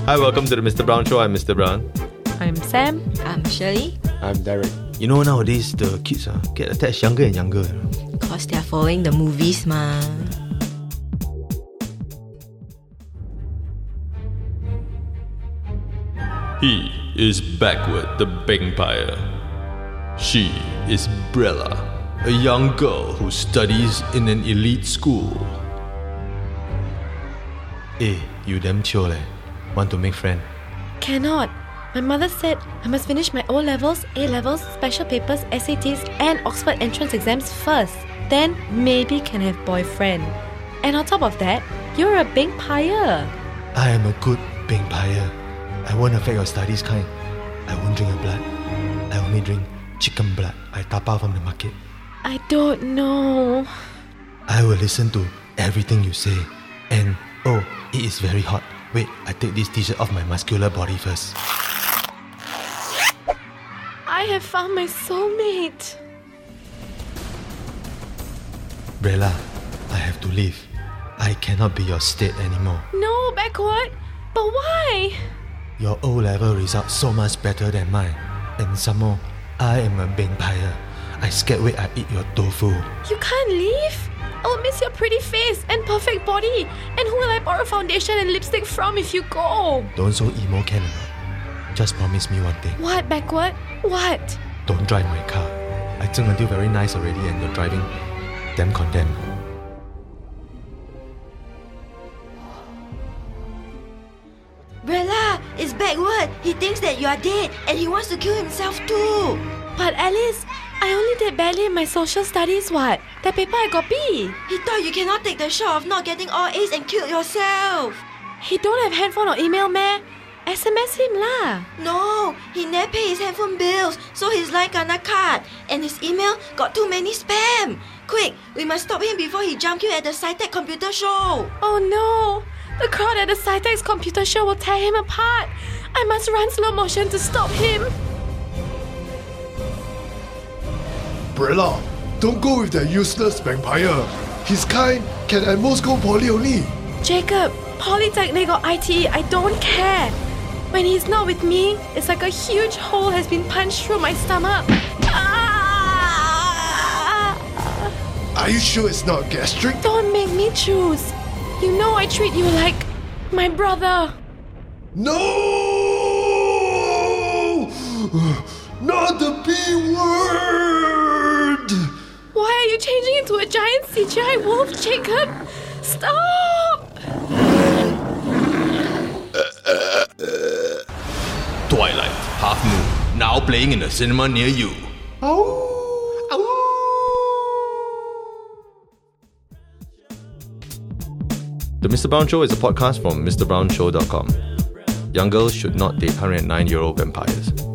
Hi, welcome to the Mr. Brown Show. I'm Mr. Brown. I'm Sam. I'm Shirley. I'm Derek. You know, nowadays the kids get attached younger and younger. Cause they're following the movies, ma. He is Backward the Vampire. She is Brella, a young girl who studies in an elite school. Hey, you damn chill leh. Want to make friend? Cannot. My mother said I must finish my O-levels, A-levels, special papers, SATs and Oxford entrance exams first. Then maybe can have boyfriend. And on top of that, you're a vampire. I am a good vampire. I won't affect your studies kind. I won't drink your blood. I only drink chicken blood I tapao from the market. I don't know. I will listen to everything you say. And oh, it is very hot. Wait, I take this t-shirt off my muscular body first. I have found my soulmate. Brella, I have to leave. I cannot be your state anymore. No, Backward. But why? Your O-level results so much better than mine. And some more, I am a vampire. I scared wait I eat your tofu. You can't leave? I'll miss your pretty face and perfect body. And who will I borrow foundation and lipstick from if you go? Don't so emo, can or not? Just promise me one thing. What, Backward? What? Don't drive my car. I think until very nice already and you're driving damn condemned. Brella, it's Backward. He thinks that you are dead and he wants to kill himself too. But Alice, I only did badly in my social studies, what? That paper I got B. He thought you cannot take the shot of not getting all A's and kill yourself. He don't have handphone or email, meh? SMS him lah. No, he never pay his handphone bills, so his line kena cut. And his email got too many spam. Quick, we must stop him before he jump you at the SciTech computer show. Oh no, the crowd at the SciTech's computer show will tear him apart. I must run slow motion to stop him. Brella, don't go with that useless vampire. His kind can at most go poly only. Jacob, Polytechnic or ITE, I don't care. When he's not with me, it's like a huge hole has been punched through my stomach. Are you sure it's not gastric? Don't make me choose. You know I treat you like my brother. No! Not the B word! Why are you changing into a giant CGI wolf, Jacob? Stop! Twilight, Half Moon, now playing in a cinema near you. The Mr. Brown Show is a podcast from MrBrownShow.com. Young girls should not date 109-year-old vampires.